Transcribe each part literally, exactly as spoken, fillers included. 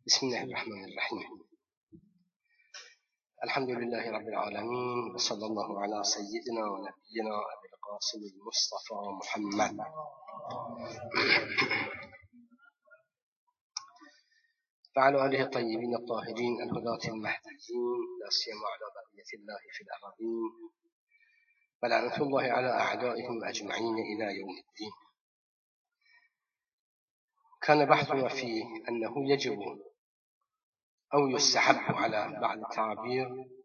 بسم الله الرحمن الرحيم. الحمد لله رب العالمين، وصلى الله على سيدنا ونبينا أبي القاسم المصطفى محمد وعلى آله الطيبين الطاهرين الهداة المهديين، لا سيما على بقية الله في الأرضين، ولعنة الله على أعدائهم أجمعين إلى يوم الدين. كان بحثنا في أنه يجب أو يستحب على بعض التعابير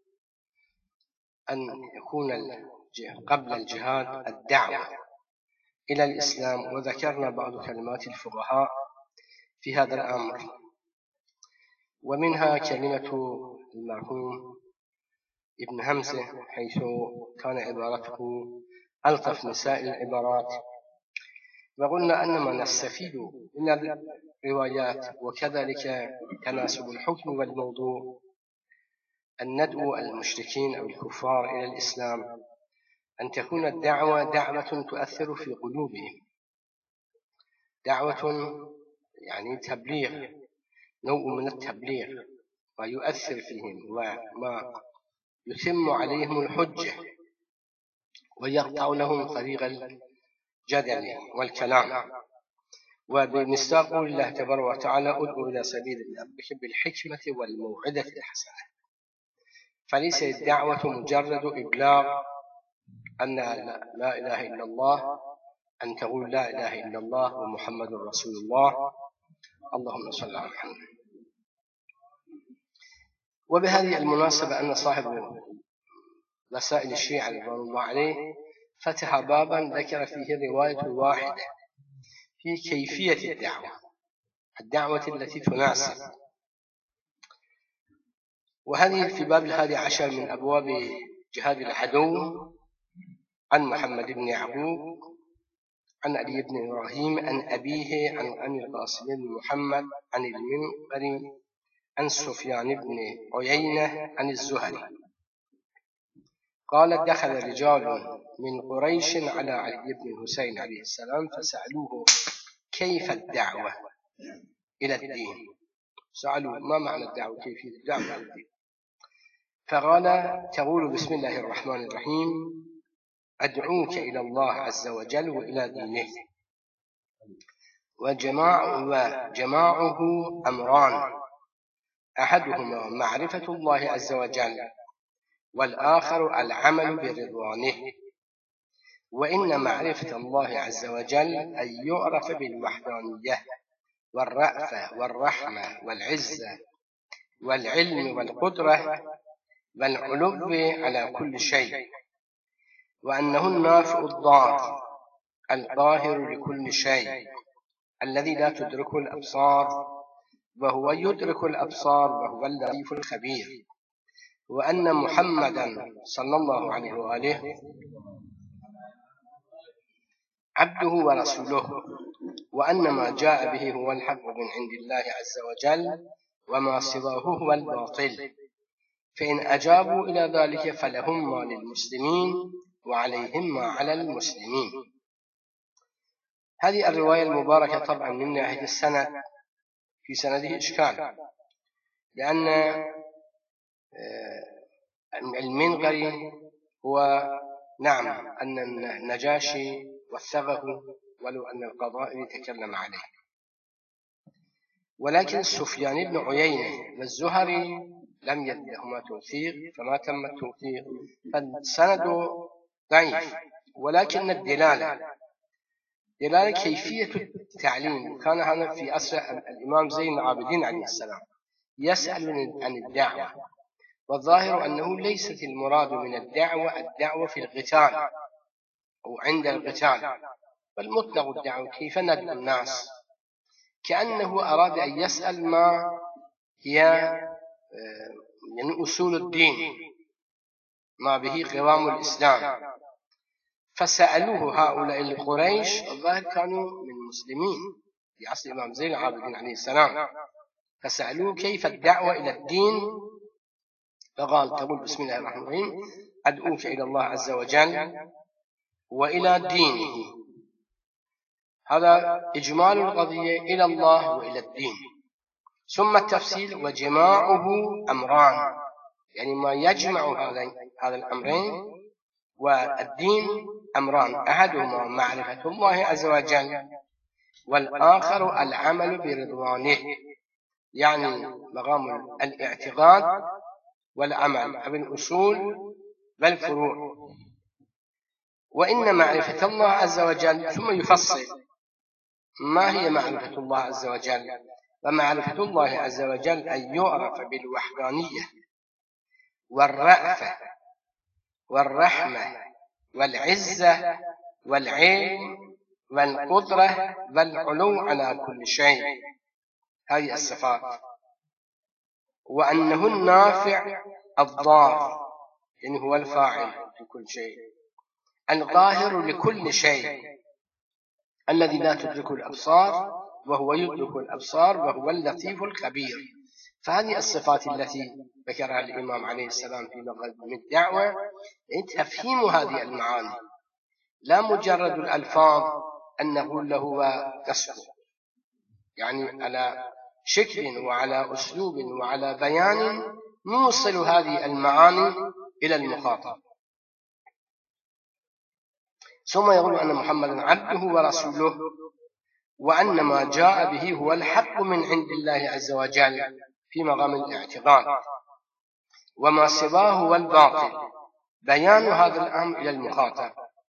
أن يكون قبل الجهاد الدعوة إلى الإسلام، وذكرنا بعض كلمات الفقهاء في هذا الأمر، ومنها كلمة المرحوم ابن همزة حيث كان عبارته ألطف نساء العبارات، وقلنا أن ما نستفيد من الروايات وكذلك تناسب الحكم والموضوع أن ندعو المشركين أو الكفار إلى الإسلام، أن تكون الدعوة دعوة تؤثر في قلوبهم، دعوة يعني تبليغ، نوع من التبليغ ويؤثر فيهم وما يتم عليهم الحجة ويقطع لهم طريق الجدل والكلام. وبمصداق قول الله تبارك وتعالى: ادعو إلى سبيل ربك بالحكمة والموعظة الحسنة. فليس الدعوة مجرد إبلاغ أن لا إله إلا الله، أن تقول لا إله إلا الله ومحمد رسول الله، اللهم صل على محمد. وبهذه المناسبة أن صاحب رسائل الشيعة رضوان الله عليه فتح بابا ذكر فيه رواية واحدة في كيفية الدعوة، الدعوة التي تناسب، وهذه في باب الحادي عشر من أبواب جهاد العدو، عن محمد بن يعقوب عن علي بن إبراهيم عن أبيه عن عن القاسم بن محمد عن المنقري عن سفيان بن عيينة عن الزهري قال: دخل رجال من قريش على علي بن الحسين عليه السلام فسألوه كيف الدعوة إلى الدين. سألوا ما معنى الدعوة، كيفية الدعوة إلى الدين؟ فقال: تقول بسم الله الرحمن الرحيم أدعوك إلى الله عز وجل وإلى دينه، وجماع وجماعه أمران، أحدهما معرفة الله عز وجل، والآخر العمل برضوانه. وإن معرفة الله عز وجل أن يعرف بالوحدانية والرأفة والرحمة والعزة والعلم والقدرة والعلو على كل شيء، وأنه النافع الضار القاهر لكل شيء الذي لا تدرك الأبصار وهو يدرك الأبصار وهو اللطيف الخبير، وأن محمدا صلى الله عليه وآله عبده ورسوله، وأن ما جاء به هو الحق من عند الله عز وجل، وما سواه هو الباطل. فإن أجابوا إلى ذلك فلهم ما للمسلمين وعليهم ما على المسلمين. هذه الرواية المباركة طبعا من ناحية السند في سنده إشكال، لأن المنقري هو نعم أن النجاشي وثقه ولو أن القضاء تكلم عليه، ولكن سفيان بن عيينة والزهري لم يدهما توثيق فما تم التوثيق، فالسند ضعيف. ولكن الدلالة دلالة كيفية التعليم. كان هذا في عصر الإمام زين العابدين عليه السلام يسأل عن الدعوة، والظاهر أنه ليست المراد من الدعوة الدعوة في القتال أو عند القتال، بل مطلق الدعوة كيف ندعو الناس، كأنه أراد أن يسأل ما هي يعني أصول الدين، ما به قوام الإسلام. فسألوه هؤلاء القريش، الظاهر كانوا من المسلمين في عصر الإمام زين العابدين عليه السلام، فسألوه كيف الدعوة إلى الدين، فقال: تقول بسم الله الرحمن الرحيم أدعوك إلى الله عز وجل وإلى دينه. هذا إجمال القضية إلى الله وإلى الدين. ثم التفصيل وجماعه أمران، يعني ما يجمع هذا الأمرين والدين أمران، أحدهما معرفة الله عز وجل، والآخر العمل برضوانه، يعني مقام الاعتقاد والعمل بالأصول والفروع. وإن معرفة الله عز وجل، ثم يفصل ما هي معرفة الله عز وجل. ومعرفة الله عز وجل أن يعرف بالوحدانية والرأفة والرحمة والعزة والعلم والقدرة والعلو على كل شيء، هذه الصفات. وأنه النافع الضار، يعني هو الفاعل في كل شيء، القاهر لكل شيء، الذي لا تدرك الأبصار وهو يدرك الأبصار وهو اللطيف الخبير. فهذه الصفات التي ذكرها الإمام عليه السلام في مقدم الدعوة، تفهيم هذه المعاني، لا مجرد الألفاظ أن نقول له وقصده، يعني على شكل وعلى أسلوب وعلى بيان نوصل هذه المعاني إلى المخاطب. ثم يقول أن محمدا عبده ورسوله، وأن ما جاء به هو الحق من عند الله عز وجل في مقام الاعتقاد، وما سواه هو الباطل، بيان هذا الأمر إلى المخاطب.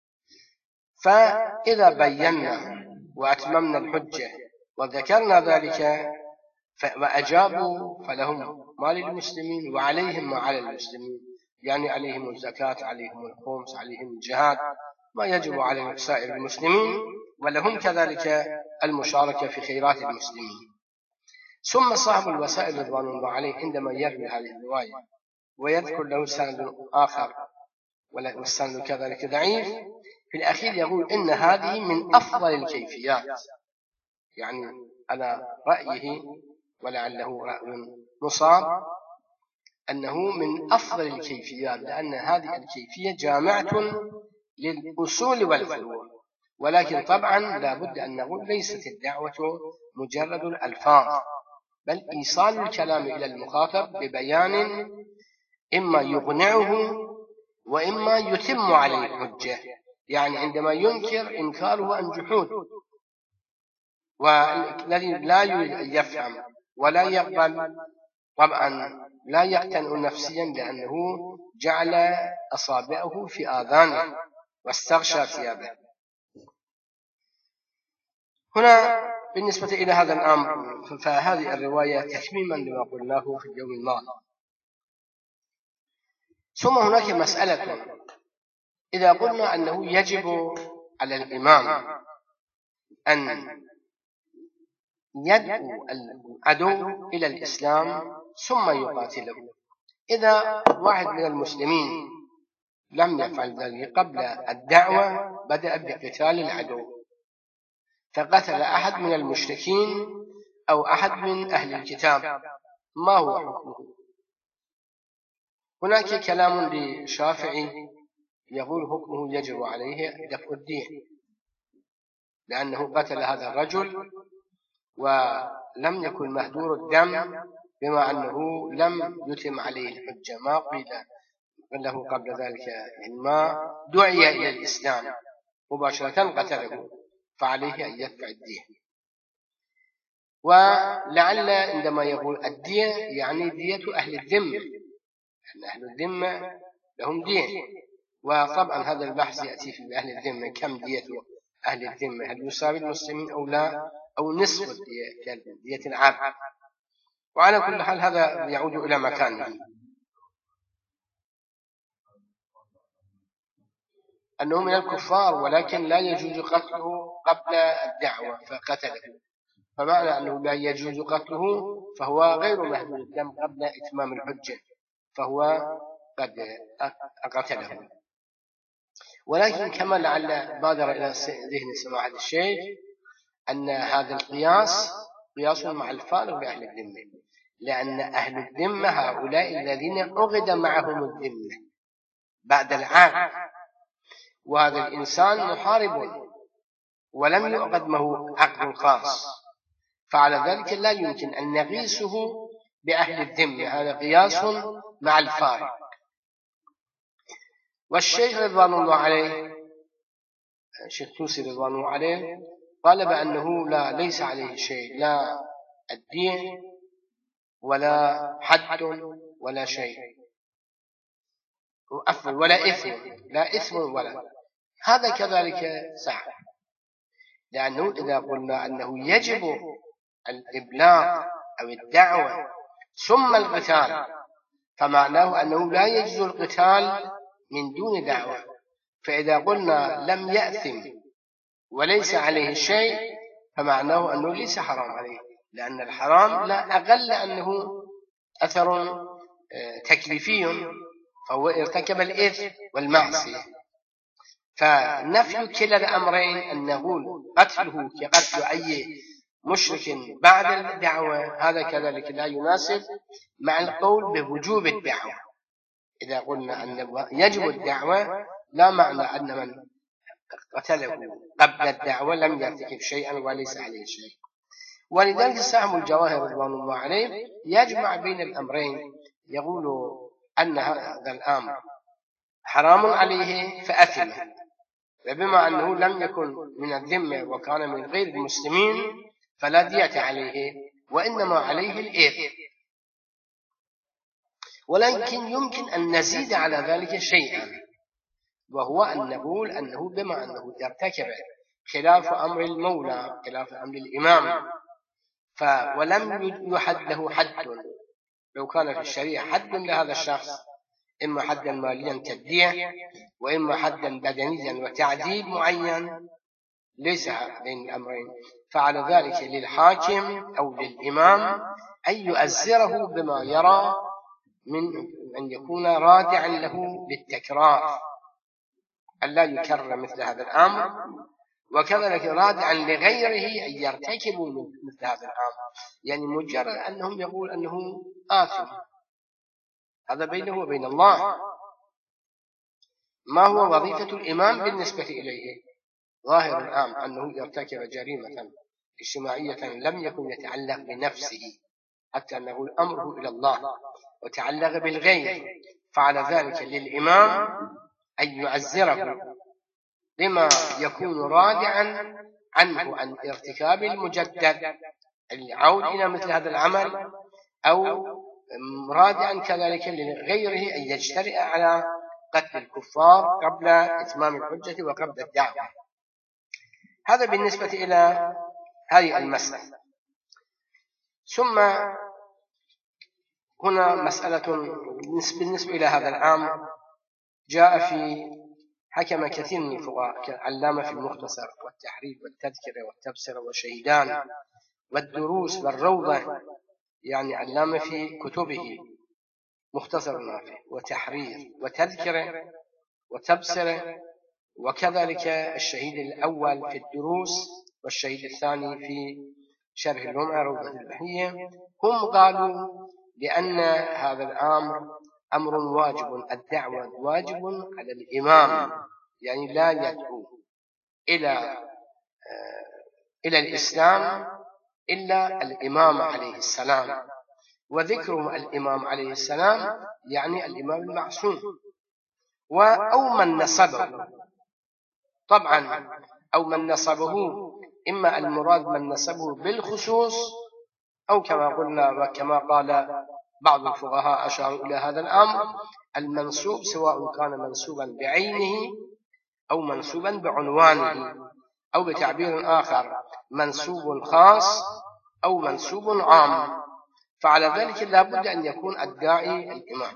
فإذا بينا وأتممنا الحجة وذكرنا ذلك وأجابوا، فلهم ما للمسلمين وعليهم ما على المسلمين، يعني عليهم الزكاة، عليهم الخمس، عليهم الجهاد، ما يجب على سائر المسلمين، ولهم كذلك المشاركة في خيرات المسلمين. ثم صاحب الوسائل رضوان الله عليه عندما يروي هذه الرواية ويذكر له سند آخر والسند كذلك ضعيف، في الأخير يقول إن هذه من أفضل الكيفيات، يعني على رأيه ولعله رأي مصاب، أنه من أفضل الكيفيات، لأن هذه الكيفية جامعة للأصول والفروع. ولكن طبعا لا بد أن نقول ليست الدعوة مجرد الألفاظ، بل إيصال الكلام إلى المخاطب ببيان إما يقنعه وإما يتم عليه الحجة، يعني عندما ينكر إنكاره عن جحود، والذي لا يريد أن يفهم ولا يقبل طبعا لا يقتنع نفسيا، لأنه جعل أصابعه في آذانه واستغشى ثيابه. هنا بالنسبة إلى هذا الأمر، فهذه الرواية تتميما لما قلناه في اليوم الماضي. ثم هناك مسألة، إذا قلنا أنه يجب على الإمام أن يدعو العدو إلى الإسلام ثم يقاتله، إذا واحد من المسلمين لم يفعل ذلك قبل الدعوة، بدأ بقتال العدو فقتل أحد من المشركين أو أحد من أهل الكتاب، ما هو حكمه؟ هناك كلام للشافعي يقول حكمه يجب عليه دفع الدين، لأنه قتل هذا الرجل ولم يكن مهدور الدم، بما أنه لم يتم عليه الحجة، ما قيل له قبل ذلك إنما دعي إلى الإسلام مباشرة قتله، فعليه أن يدفع الدين. ولعل عندما يقول الدية يعني دية أهل الذمة، أن أهل الذمة لهم دين، وطبعا هذا البحث يأتي في أهل الذمة، كم دية أهل الذمة، هل يساوي المسلمين أو لا، أو نصف الدية دية العبد. وعلى كل حال هذا يعود إلى مكانه، أنه من الكفار ولكن لا يجوز قتله قبل الدعوة فقتله، فمعنى أنه لا يجوز قتله فهو غير مهدور الدم قبل إتمام الحجة، فهو قد قتله. ولكن كما لعل بادر إلى ذهن سماحة الشيخ أن هذا القياس قياس مع الفارق بأهل الذمة، لأن أهل الذمة هؤلاء الذين عقد معهم الذمة بعد العقد، وهذا الإنسان محارب ولم يعقد معه عقد خاص، فعلى ذلك لا يمكن أن نقيسه بأهل الذمة، هذا قياس مع الفارق. والشيخ رضوان الله عليه، الشيخ توسي رضوان الله عليه، قال بأنه لا ليس عليه شيء، لا الدين ولا حد ولا شيء، ولا إثم، لا إثم ولا. هذا كذلك صح، لأنه إذا قلنا أنه يجب الإبلاغ أو الدعوة ثم القتال، فمعناه أنه لا يجوز القتال من دون دعوة. فإذا قلنا لم يأثم وليس عليه شيء، فمعناه أنه ليس حرام عليه، لأن الحرام لا أقل أنه أثر تكليفي، فهو ارتكب الإثم والمعصية. فنفي كلا الأمرين، أن نقول قتله كقتل أي مشرك بعد الدعوة، هذا كذلك لا يناسب مع القول بوجوب الدعوة. إذا قلنا أن يجب الدعوة، لا معنى أن من قتله قبل الدعوة لم يرتكب شيئا وليس عليه شيء. ولذلك صاحب الجواهر رضوان الله عليه يجمع بين الأمرين، يقول أن هذا الأمر حرام عليه فأثم، وبما أنه لم يكن من الذمة وكان من غير المسلمين فلا دية عليه، وإنما عليه الإثم. ولكن يمكن أن نزيد على ذلك شيئا، وهو أن نقول أنه بما أنه ارتكب خلاف أمر المولى، خلاف أمر الإمام، ف ولم يحد له حد. لو كان في الشريعة حد لهذا الشخص، إما حدا ماليا كالدية، وإما حدا بدنيا وتعذيب معين، ليس بين الأمرين، فعلى ذلك للحاكم أو للإمام أن يؤزره بما يرى من أن يكون رادعا له للتكرار، ألا يكرر مثل هذا الأمر، وكذلك رادعا لغيره أن يرتكبوا مثل هذا الأمر. يعني مجرد أنهم يقول أنه آثم، هذا بينه وبين الله. ما هو وظيفة الإمام بالنسبة إليه؟ ظاهر الآن أنه يرتكب جريمة اجتماعية لم يكن يتعلق بنفسه، حتى أنه أمره إلى الله، وتعلق بالغير، فعلى ذلك للإمام أن يعزره لما يكون رادعا عنه عن ارتكاب المجدد العود إلى مثل هذا العمل، أو رادعا كذلك لغيره أن يجترئ على قتل الكفار قبل إتمام الحجة وقبل الدعوة. هذا بالنسبة إلى هذه المسألة. ثم هنا مسألة بالنسبة إلى هذا الأمر، جاء في حكم كثير من الفقهاء كالعلامة في المختصر والتحرير والتذكرة والتبصرة والشهيدان والدروس والروضة، يعني علامة في كتبه مختصر نافع وتحرير وتذكرة وتبصرة، وكذلك الشهيد الأول في الدروس والشهيد الثاني في شرح اللمعة روضة البحية. هم قالوا بأن هذا الأمر أمر واجب، الدعوة واجب على الإمام، يعني لا يدعو إلى إلى الإسلام إلا الإمام عليه السلام، وذكره الإمام عليه السلام يعني الإمام المعصوم، أو من نصبه. طبعا أو من نصبه، إما المراد من نصبه بالخصوص، أو كما قلنا وكما قال بعض الفقهاء أشاروا إلى هذا الأمر، المنسوب سواء كان منسوبا بعينه أو منسوبا بعنوانه، أو بتعبير آخر منسوب خاص أو منسوب عام، فعلى ذلك لا بد أن يكون الداعي الإمام.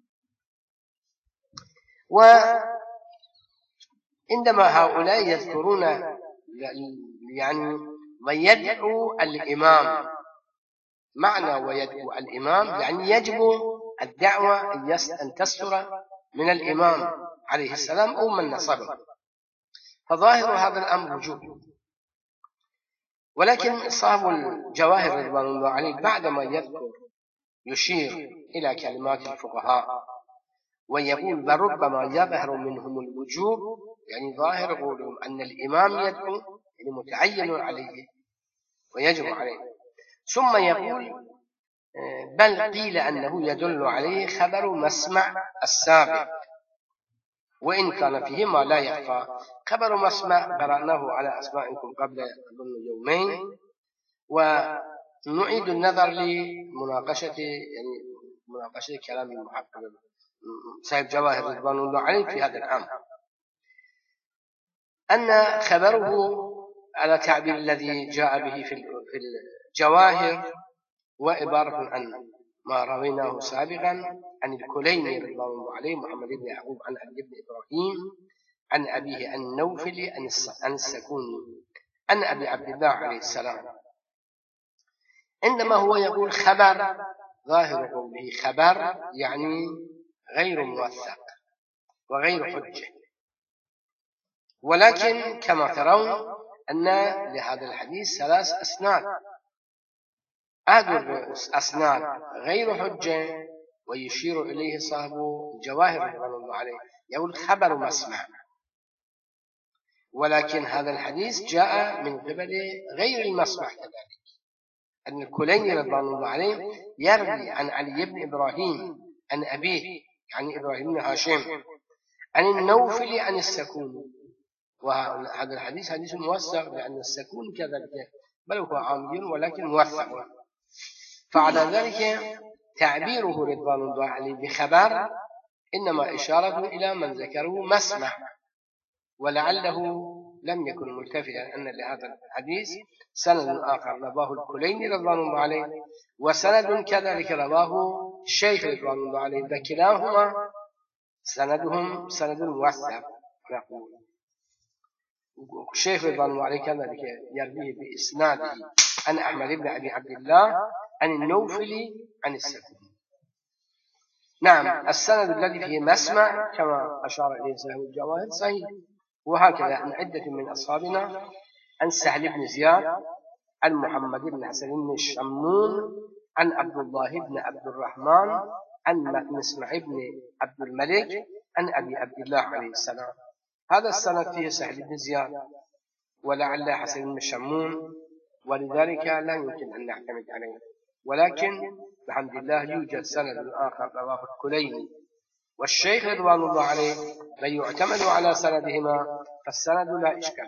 وعندما هؤلاء يذكرون يعني ويدعو الإمام، معنى ويدعو الإمام يعني يجب الدعوة أن تصدر من الإمام عليه السلام أو من نصبه، فظاهر هذا الأمر وجوب. ولكن صاحب الجواهر رضوان الله عليه بعدما يذكر يشير إلى كلمات الفقهاء ويقول بربما يظهر منهم الوجوب، يعني ظاهر قولهم أن الإمام يدعو يعني متعين عليه ويجب عليه، ثم يقول بل قيل أنه يدل عليه خبر مسمع السابق وإن كان فيه ما لا يخفى. خبر مسمع قرأناه على أسماعكم قبل يومين، ونعيد النظر لمناقشة يعني مناقشة كلام المحقق صاحب جواهر رضوان الله عليه في هذا الأمر، أن خبره على تعبير الذي جاء به في الجواهر وعبارة عن ما رويناه سابقا عن الكليني رضوان الله عليه محمد بن يعقوب عن أبي بن إبراهيم عن أبيه عن النوفل عن السكوني عن أبي عبد الله عليه السلام. عندما هو يقول خبر، ظاهر قوله خبر يعني غير موثق وغير حجة، ولكن كما ترون أن لهذا الحديث ثلاث أسناد، أحد الأسناد غير حجة ويشير إليه صاحب الجواهر رضوان الله عليه يقول خبر مسمع، ولكن هذا الحديث جاء من قبل غير المسمع كذلك، أن الكليني رضوان الله عليه يروي عن علي بن إبراهيم عن أبيه يعني إبراهيم بن هاشم عن النوفل عن السكون، وهذا الحديث حديث موثق لأن السكون كذلك بل هو عامي ولكن موثق. فعلى ذلك تعبيره رضوان الله عليه بخبر إنما إشارة إلى من ذكره مسمع، ولعله لم يكن ملتفتا أن لهذا الحديث سند آخر رواه الكليني رضوان الله عليه وسند كذلك رواه الشيخ رضوان الله عليه، فكلاهما سندهم سند موثق. نقول الشيخ رضوان الله عليه كذلك يرويه بإسناده عن أحمد بن أبي عبد الله عن النوفل عن السكون. نعم، السند الذي فيه مسمع كما أشار إليه صاحب الجواهر صحيح، وهكذا عن عدة من أصحابنا عن سهل بن زياد عن محمد بن حسن بن الشمون عن عبد الله بن عبد الرحمن عن مسمع بن عبد الملك عن أبي عبد الله عليه السلام. هذا السند فيه سهل بن زياد ولعل حسن بن الشمون، ولذلك لا يمكن أن نعتمد عليه، ولكن بحمد الله يوجد سند آخر رواه الكليني والشيخ رضوان الله عليه من يعتمد على سندهما، فالسند لا إشكال.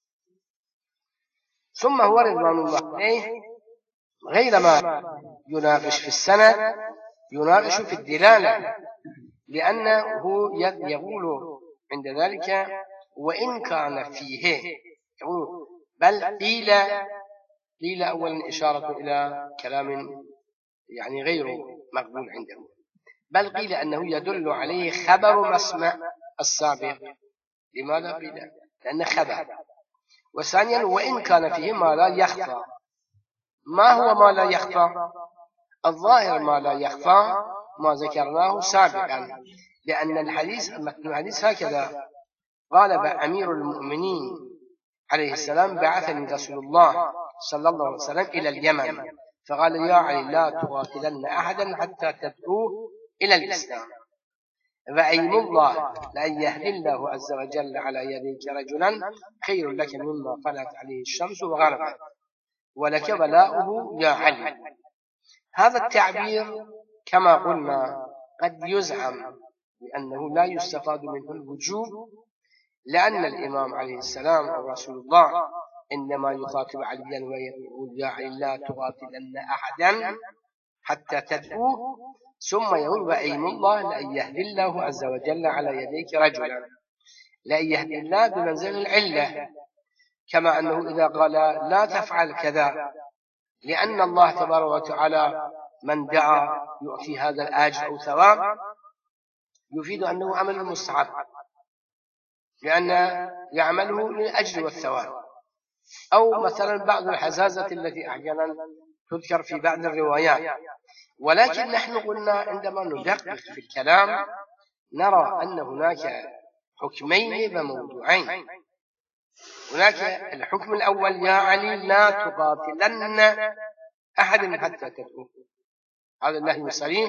ثم هو رضوان الله عليه غير ما يناقش في السند يناقش في الدلالة، لأنه يقول عند ذلك وإن كان فيه يقول بل قيل قيل أولا إشارة إلى كلام يعني غير مقبول عنده، بل قيل أنه يدل عليه خبر مسمع السابق. لماذا قيل؟ لأنه خبر. وثانيا وإن كان فيه ما لا يخفى. ما هو ما لا يخفى؟ الظاهر ما لا يخفى ما ذكرناه سابقا، لأن الحديث الحديث هكذا قال أمير المؤمنين عليه السلام بعثني رسول الله صلى الله عليه وسلم إلى اليمن فقال يا علي لا تقاتلن أحدا حتى تدعوه إلى الإسلام، فأيم الله لأن يهدي الله عز وجل على يديك رجلا خير لك مما طلعت عليه الشمس وغربت ولك بلاؤه يا علي. هذا التعبير كما قلنا قد يزعم لأنه لا يستفاد منه الوجوب، لأن الإمام عليه السلام أو رسول الله إنما يخاطب عليا ويقول يا علي لا تقاتلن أحدا حتى تدعوه، ثم يقول وأيم الله لأن يهدي الله عز وجل على يديك رجلا. لأن يهدي الله بمنزل العلة، كما أنه إذا قال لا تفعل كذا لأن الله تبارك وتعالى من دعا يؤتي هذا الأجر أو ثواب، يفيد أنه عمل مستحب لأن يعمله للأجر والثواب. أو مثلا بعض الحزازة التي أحيانا تذكر في بعض الروايات، ولكن نحن قلنا عندما ندقق في الكلام نرى أن هناك حكمين وموضوعين. هناك الحكم الأول يا علي لا تقاتلن أحد حتى تدعوه، هذا النهي صريح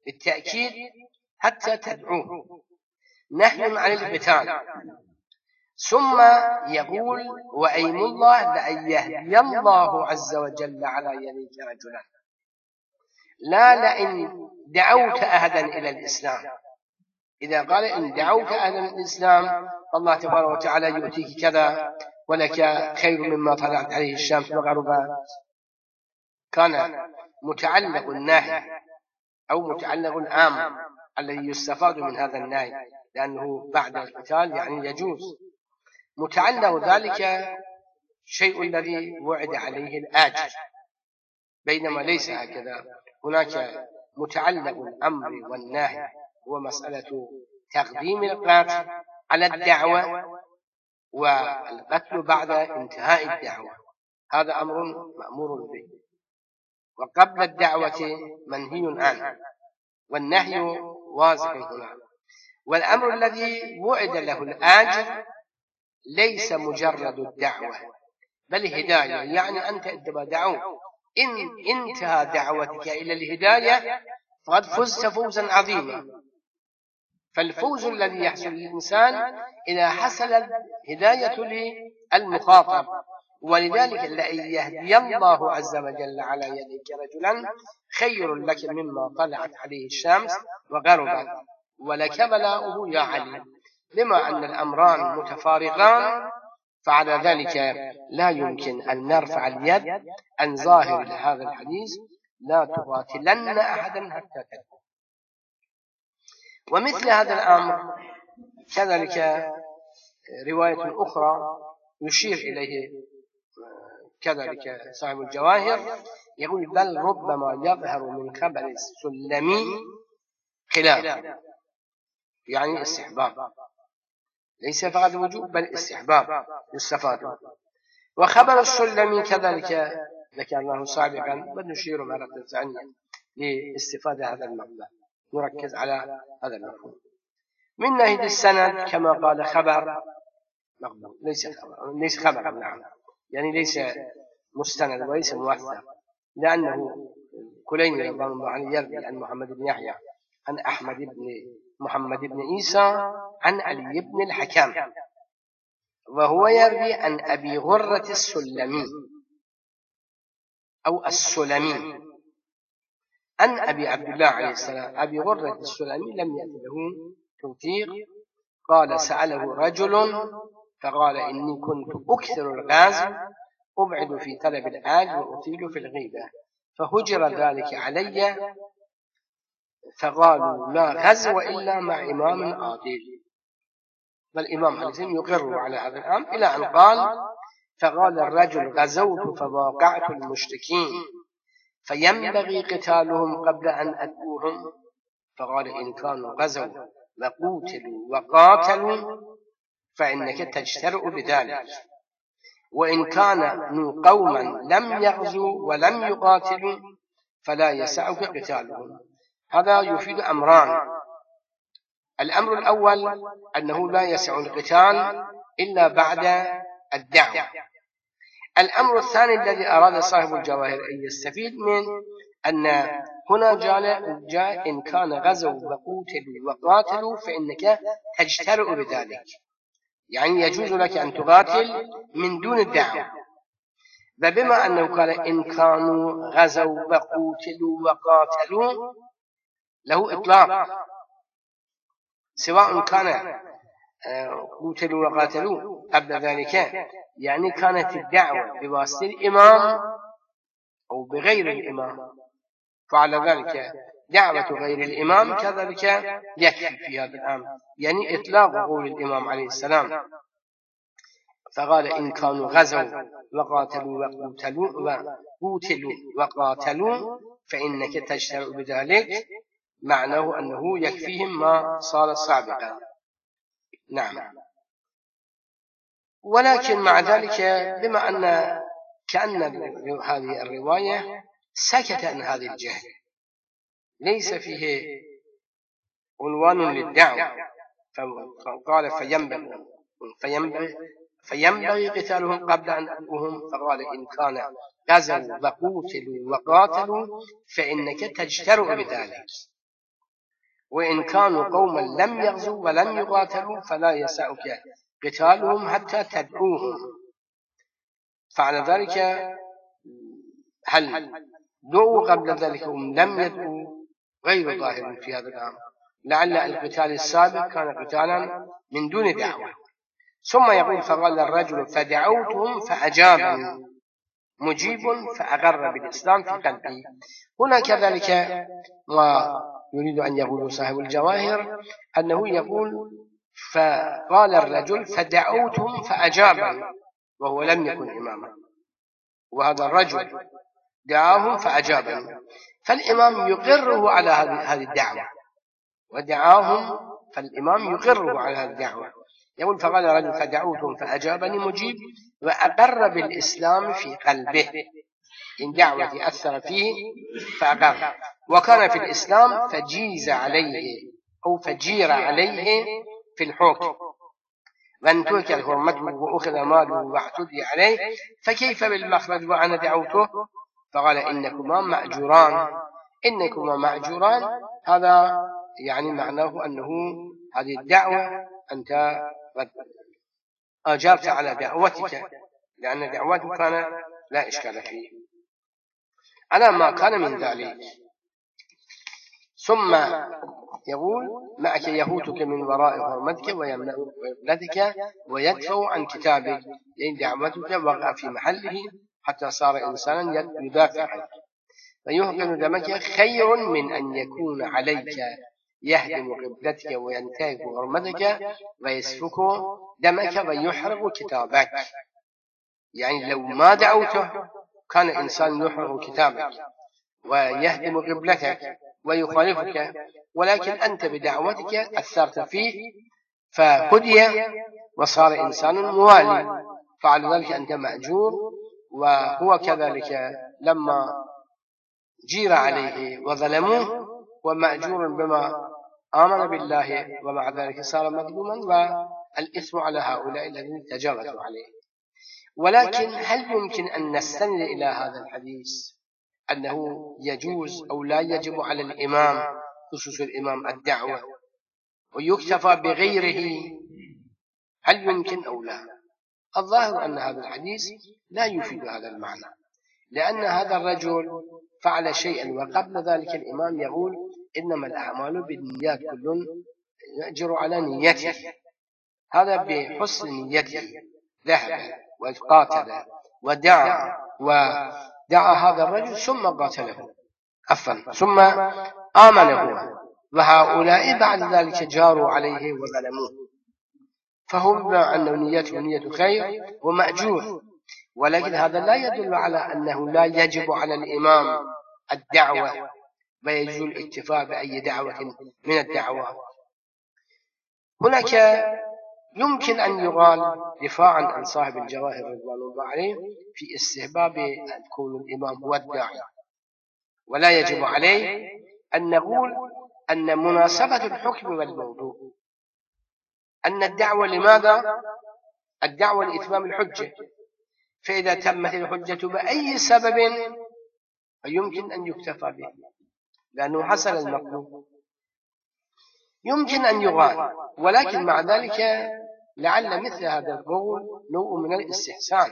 بالتأكيد حتى تدعوه، نحن عن القتال. ثم يقول وأيم الله لأن يهدي الله عز وجل على يديك رجلا، لا لئن دعوت أحدا إلى الإسلام. إذا قال إن دعوت أهل الإسلام فالله تبارك وتعالى يؤتيك كذا ولك خير مما طلعت عليه الشمس وغربت، كان متعلق النهي أو متعلق العام الذي يستفاد من هذا النهي لأنه بعد القتال يعني يجوز، متعلق ذلك شيء الذي وعد عليه الآجر، بينما ليس هكذا. هناك متعلق الأمر والنهي هو مسألة تقديم القتل على الدعوة والقتل بعد انتهاء الدعوة، هذا أمر مأمور به، وقبل الدعوة منهي عنه، والنهي واضح هنا. والأمر الذي وعد له الآجر ليس مجرد الدعوة بل هداية، يعني أنت إذا دعوت إن انتهى دعوتك إلى الهداية فقد فزت فوزا عظيما. فالفوز الذي يحصل للإنسان إذا حصل الهداية للمخاطب، ولذلك لأن يهدي الله عز وجل على يديك رجلا خير لك مما طلعت عليه الشمس وغربت ولك بلاؤه يا علي. بما أن الأمران متفارقان فعلى ذلك لا يمكن أن نرفع اليد عن ظاهر هذا الحديث لا تقاتلن أحدا حتى تكون. ومثل هذا الأمر كذلك رواية أخرى يشير إليه كذلك صاحب الجواهر، يقول بل ربما يظهر من خبر السلمي خلاف، يعني استحباب، ليس فقط وجوب بل استحباب يستفاد. وخبر السلمي كذلك ذكرناه سابقا ونشير مرة ثانية لاستفادة هذا المبدأ، نركز على هذا المفهوم. من ناحية السند كما قال خبر مقبول، ليس خبر ليس خبر نعم، يعني ليس مستند وليس موثق، لأنه كليني رضي الله عنه يروي عن محمد بن يحيى عن أحمد بن محمد بن عيسى عن علي بن الحكم، وهو يروي عن أبي غرة السلمي أو السلمي عن أبي عبد الله عليه السلام. أبي غرة السلمي لم يأت له توثيق. قال سأله رجل فقال إني كنت أكثر الغاز أبعد في طلب الآج وأطيل في الغيبة، فهجر ذلك علي، فقالوا لا غزو إلا مع إمام عادل. والإمام حسين يقر على هذا الأمر إلى أن قال فقال الرجل غزوت فواقعت المشركين فينبغي قتالهم قبل أن أدعوهم، فقال إن كانوا غزوا وقوتلوا وقاتلوا فإنك تجترئ بذلك، وإن كانوا قوما لم يغزوا ولم يقاتلوا فلا يسعك قتالهم. هذا يفيد أمران: الأمر الأول أنه لا يسع القتال إلا بعد الدعوة. الأمر الثاني الذي أراد صاحب الجواهر أن يستفيد منه أن هنا جاء إن كان غزوا وقوتلوا وقاتلوا فإنك تجترئ بذلك، يعني يجوز لك أن تقاتل من دون الدعوة. فبما أنه قال إن كانوا غزوا وقوتلوا وقاتلوا له إطلاق، سواء كان قوتلوا وقاتلوا قبل ذلك يعني كانت الدعوة بواسطة الإمام أو بغير الإمام، فعلى ذلك دعوة غير الإمام كذلك يكفي في هذا الأمر، يعني إطلاق قول الإمام عليه السلام. فقال إن كانوا غزوا وقاتلوا وقوتلوا وقوتلوا وقاتلوا فإنك تجترئ بذلك، معناه أنه يكفيهم ما صار سابقا. نعم. ولكن مع ذلك بما أن كأن هذه الرواية سكت عن هذه الجهة، ليس فيه عنوان للدعوة، فقال فينبغي فينبغي فينبغي قتالهم قبل أن أدعوهم، فقال إن كان غزوا وقوتلوا وقاتلوا فإنك تجترئ بذلك، وإن كانوا قوما لم يغزوا ولم يقاتلوا فلا يسعك قتالهم حتى تدعوهم. فعلى ذلك هل دعوا قبل ذلك هم لم يدعوا غير ظاهر في هذا الأمر، لعل القتال السابق كان قتالا من دون دعوة. ثم يقول فقال الرجل فدعوتهم فأجابني مجيب فأقر بالإسلام في قلبه. هنا كذلك ويريد أن يقول صاحب الجواهر أنه يقول فقال الرجل فدعوتهم فأجابني وهو لم يكن إماما، وهذا الرجل دعاهم فأجابني، فالإمام يقره على هذه الدعوة، ودعاهم فالإمام يقره على هذه الدعوة. يقول فقال الرجل فدعوتهم فأجابني مجيب وأقر بالإسلام في قلبه، إن دعوتي أثر فيه فأقر، وكان في الإسلام فجيز عليه أو فجير عليه في الحكم، وانتهك حرمته وأخذ ماله واعتدي عليه، فكيف بالمخرج وأنا دعوته؟ فقال إنكما مأجوران، إنكما مأجوران. هذا يعني معناه أنه هذه الدعوة أنت أجابت على دعوتك، لأن دعوتك كان لا إشكال فيه على ما كان من ذلك. ثم يقول معك يهوتك من وراء حرمتك ويمنع قبلتك ويدفع عن كتابك، لأن دعوتك وقع في محله حتى صار إنسانا يدافع عنك، فيهقن دمك خير من أن يكون عليك يهدم قبلتك وينتهك حرمتك ويسفك دمك ويحرق كتابك. يعني لو ما دعوته كان إنسان يحرق كتابك ويهدم قبلتك ويخالفك، ولكن أنت بدعوتك أثرت فيه فهدي وصار إنسان موالي، فعلى ذلك أنت مأجور. وهو كذلك لما جير عليه وظلموه ومأجور بما آمن بالله، ومع ذلك صار مظلوما والإثم على هؤلاء الذين تجاوزوا عليه. ولكن هل يمكن أن نستند إلى هذا الحديث أنه يجوز أو لا يجب على الإمام خصوص الإمام الدعوة ويكتفى بغيره؟ هل يمكن أو لا؟ الظاهر أن هذا الحديث لا يفيد هذا المعنى، لأن هذا الرجل فعل شيئا وقبل ذلك الإمام يقول إنما الأعمال بالنيات كل يأجر على نيته، هذا بحسن نيته ذهب وقاتل ودعا ودعا هذا الرجل ثم قاتله عفوا ثم آمنه، وهؤلاء بعد ذلك جاروا عليه وظلموه، فهم أنه نيته نية خير ومأجور. ولكن هذا لا يدل على أنه لا يجب على الإمام الدعوة ويجوز الاكتفاء بأي دعوة من الدعوات. هناك يمكن أن يقال دفاعا عن صاحب الجواهر رضوان الله عليه في استحباب أن يكون الإمام هو الداعي، ولا يجب عليه أن نقول أن مناسبة الحكم والموضوع أن الدعوة لماذا؟ الدعوة لإتمام الحجة، فإذا تمت الحجة بأي سبب فيمكن أن يكتفى به لأنه حصل المطلوب، يمكن أن يغال. ولكن مع ذلك لعل مثل هذا القول نوع من الاستحسان،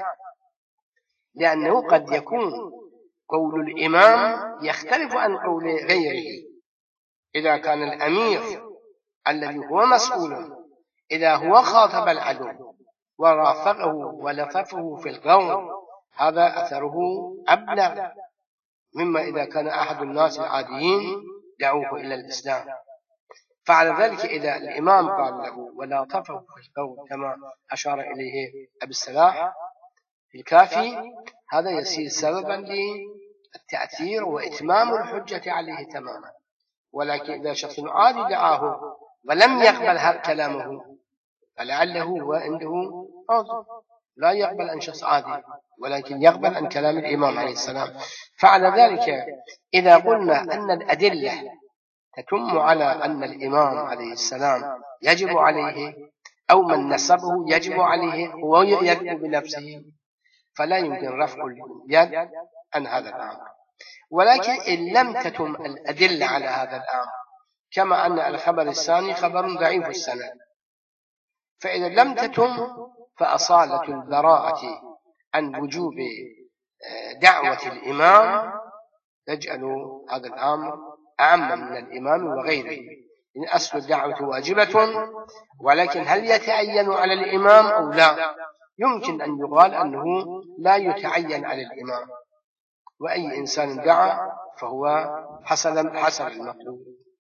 لأنه قد يكون قول الإمام يختلف عن قول غيره. إذا كان الأمير الذي هو مسؤول إذا هو خاطب العدو ورافقه ولطفه في القول، هذا أثره أبلغ مما إذا كان أحد الناس العاديين دعوه إلى الإسلام. فعلى ذلك إذا الإمام قال له ولطفه في القول كما أشار إليه أبي الصلاح في الكافي، هذا يصير سببا للتأثير وإتمام الحجة عليه تماما. ولكن إذا شخص عادي دعاه ولم يقبل كلامه فلعله هو عنده عذر، لا يقبل عن شخص عادي ولكن يقبل عن كلام الإمام عليه السلام. فعلى ذلك إذا قلنا أن الأدلة تتم على أن الإمام عليه السلام يجب عليه أو من نسبه يجب عليه هو يدعو بنفسه، فلا يمكن رفع اليد عن هذا الأمر. ولكن إن لم تتم الأدلة على هذا الأمر، كما أن الخبر الثاني خبر ضعيف السند، فإذا لم تتم فأصالة البراءة عن وجوب دعوة الإمام يجعل هذا الأمر أعم من الإمام وغيره. إن أصل الدعوة واجبة، ولكن هل يتعين على الإمام أو لا؟ يمكن أن يقال أنه لا يتعين على الإمام، وأي إنسان دعا فهو حسب حسب المطلوب.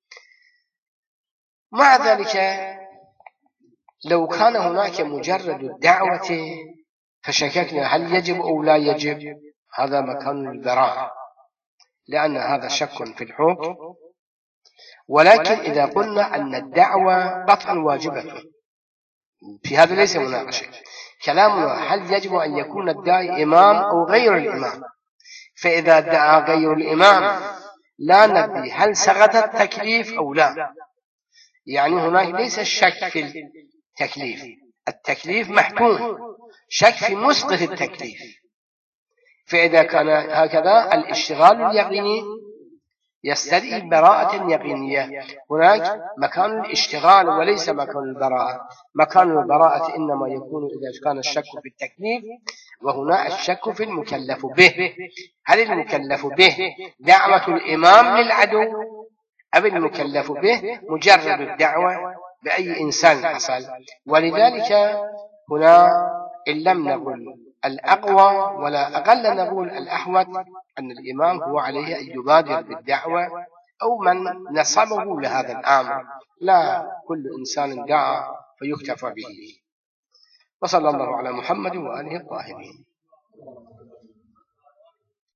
مع ذلك لو كان هناك مجرد الدعوة فشككنا هل يجب أو لا يجب، هذا مكان البراءة، لأن هذا شك في الحكم. ولكن إذا قلنا أن الدعوة قطعا واجبة، في هذا ليس مناقشة. كلامنا هل يجب أن يكون الداعي إمام أو غير الإمام؟ فإذا دعا غير الإمام لا ندري هل سقط التكليف أو لا. يعني هناك ليس الشك في التكليف، التكليف محكوم، شك في مسقط التكليف. فإذا كان هكذا الاشتغال اليقيني يستدعي براءة يقينية. هناك مكان الاشتغال وليس مكان البراءة. مكان البراءة إنما يكون إذا كان الشك في التكليف، وهنا الشك في المكلف به. هل المكلف به دعوة الإمام للعدو أو المكلف به مجرد الدعوة بأي إنسان حصل؟ ولذلك هنا إن لم نقل الأقوى ولا أقل نقول الأحوط أن الإمام هو عليه أن يبادر بالدعوة أو من نصبه لهذا الأمر، لا كل إنسان دعا فيكتفى به. وصلى الله على محمد وآله الطاهرين.